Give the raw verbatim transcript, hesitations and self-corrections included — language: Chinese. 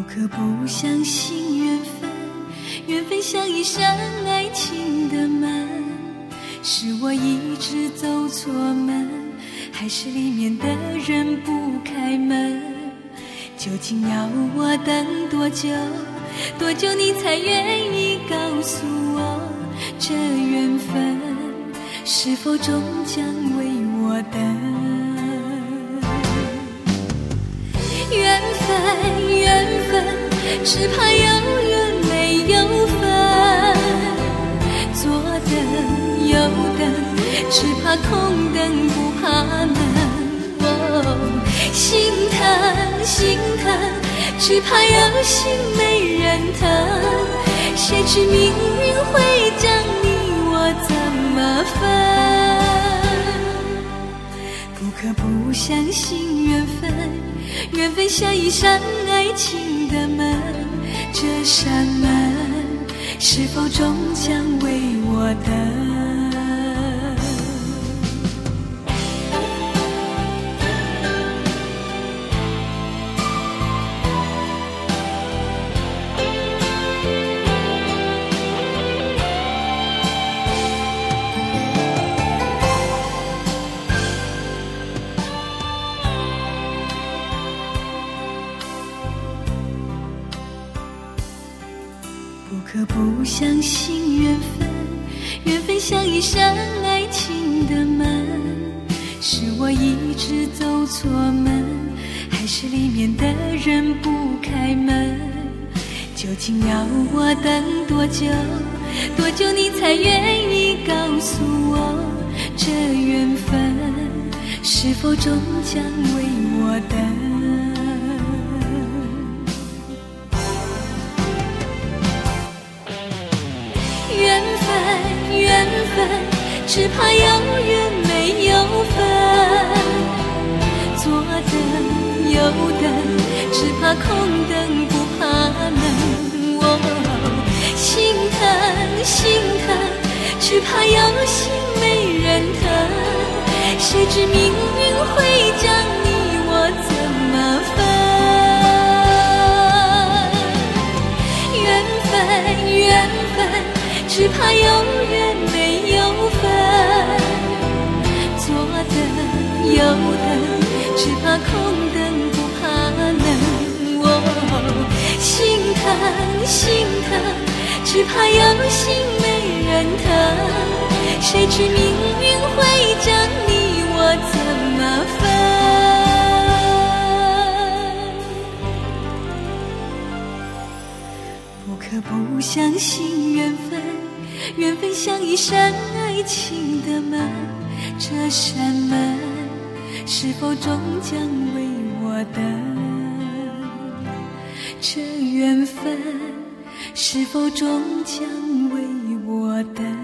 可不相信缘分，缘分像一扇爱情的门，是我一直走错门，还是里面的人不开门？究竟要我等多久，多久你才愿意告诉我，这缘分是否终将为我等？缘分，缘分，只怕有缘没有分，左等右等，只怕空等不怕冷。哦，心疼心疼，只怕有心没人疼，谁知命运会将你我怎么分？不可不相信缘分，缘分像一扇爱情的门，这扇门是否终将为我等？不可不相信缘分，缘分像一扇爱情的门，是我一直走错门，还是里面的人不开门？究竟要我等多久，多久你才愿意告诉我，这缘分是否终将为我等？缘分，缘分，只怕有缘没有分，左等右等，只怕空等不怕冷。哦，心疼心疼，只怕有心没人疼，谁知命运会将你我怎么分？缘分，缘分，只怕有缘没有分，左等右等，只怕空等不怕冷。哦，心疼心疼，只怕有心没人疼，谁知命运会将你我怎么分？不可不相信缘分，缘分像一扇爱情的门，这扇门是否终将为我等？这缘分是否终将为我等？